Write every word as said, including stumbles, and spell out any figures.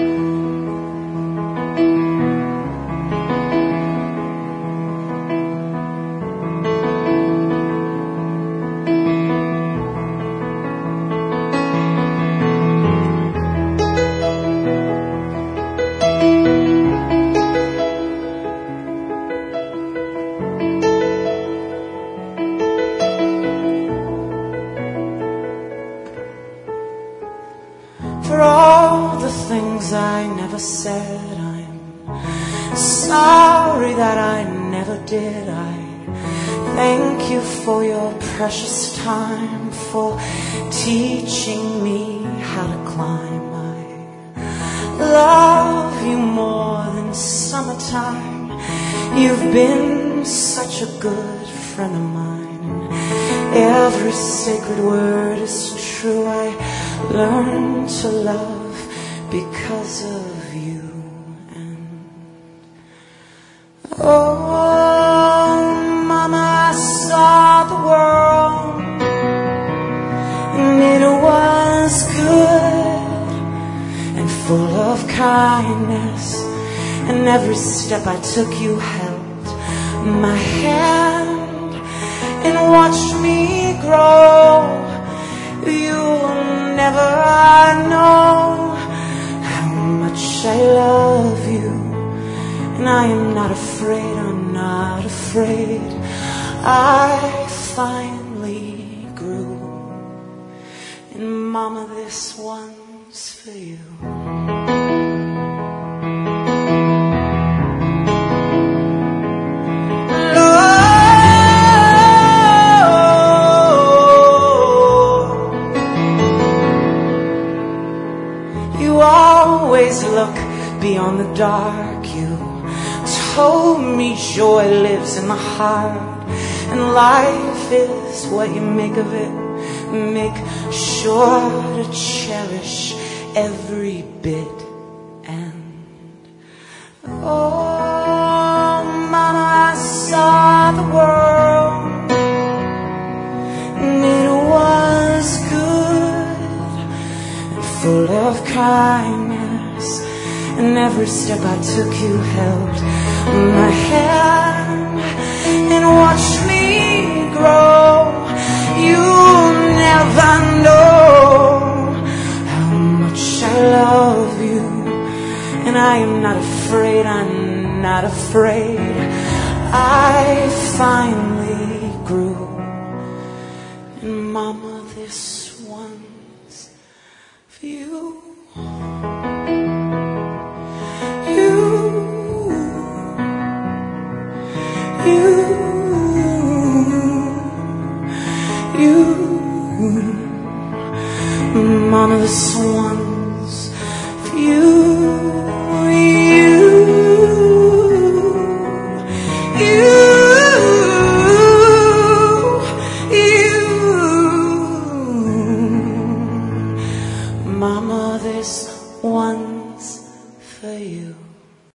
For all the things I never said, I'm sorry that I never did. I thank you for your precious time, for teaching me how to climb. I love you more than summertime. You've been such a good friend of mine. Every sacred word is true. I learned to love because of you. And oh, Mama, I saw the world, and it was good and full of kindness. And every step I took, you held my hand and watched me grow. You'll never know how much I love you, and I am not afraid, I'm not afraid. I finally grew, and Mama, this one's for you. Always look beyond the dark. You told me joy lives in the heart, and life is what you make of it. Make sure to cherish every bit. And oh, Mama, I saw the world, and it was good and full of kindness. And every step I took, you held my hand and watched me grow. You never know how much I love you, and I am not afraid, I'm not afraid. I finally grew, and Mama, this one's for you. You, Mama, this